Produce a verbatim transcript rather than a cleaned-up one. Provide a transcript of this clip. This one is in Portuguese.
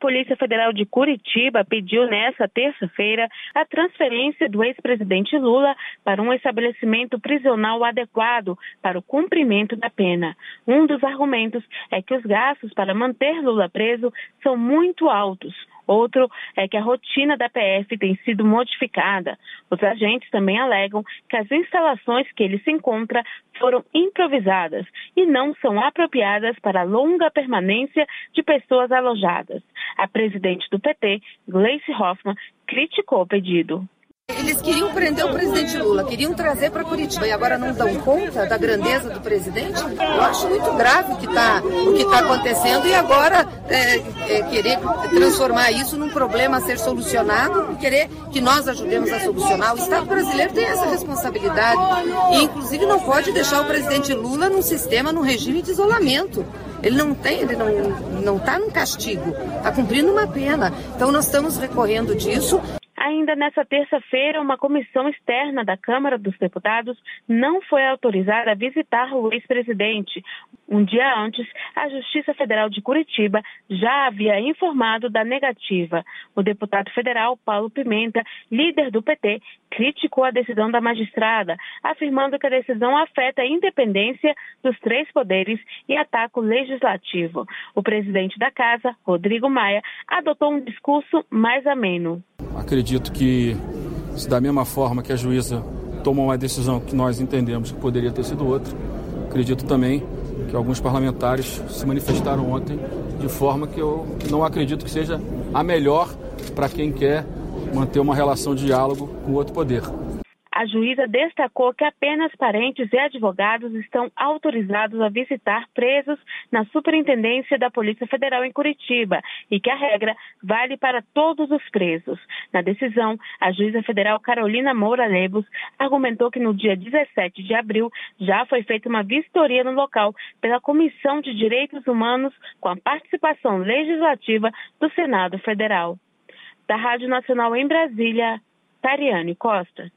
Polícia Federal de Curitiba pediu nesta terça-feira a transferência do ex-presidente Lula para um estabelecimento prisional adequado para o cumprimento da pena. Um dos argumentos é que os gastos para manter Lula preso são muito altos. Outro é que a rotina da P F tem sido modificada. Os agentes também alegam que as instalações que ele se encontra foram improvisadas e não são apropriadas para a longa permanência de pessoas alojadas. A presidente do P T, Gleice Hoffmann, criticou o pedido. Eles queriam prender o presidente Lula, queriam trazer para Curitiba e agora não dão conta da grandeza do presidente? Eu acho muito grave o que está o que tá acontecendo e agora é, é, querer transformar isso num problema a ser solucionado e querer que nós ajudemos a solucionar. O Estado brasileiro tem essa responsabilidade e, inclusive, não pode deixar o presidente Lula num sistema, num regime de isolamento. Ele não tem, ele não não está num castigo, está cumprindo uma pena. Então, nós estamos recorrendo disso. Ainda nessa terça-feira, uma comissão externa da Câmara dos Deputados não foi autorizada a visitar o ex-presidente. Um dia antes, a Justiça Federal de Curitiba já havia informado da negativa. O deputado federal Paulo Pimenta, líder do P T, criticou a decisão da magistrada, afirmando que a decisão afeta a independência dos três poderes e ataca o legislativo. O presidente da casa, Rodrigo Maia, adotou um discurso mais ameno. Acredito que, se da mesma forma que a juíza tomou uma decisão que nós entendemos que poderia ter sido outra, acredito também que alguns parlamentares se manifestaram ontem de forma que eu não acredito que seja a melhor para quem quer manter uma relação de diálogo com o outro poder. A juíza destacou que apenas parentes e advogados estão autorizados a visitar presos na Superintendência da Polícia Federal em Curitiba e que a regra vale para todos os presos. Na decisão, a juíza federal Carolina Moura Lebos argumentou que no dia dezessete de abril já foi feita uma vistoria no local pela Comissão de Direitos Humanos com a participação legislativa do Senado Federal. Da Rádio Nacional em Brasília, Tariane Costa.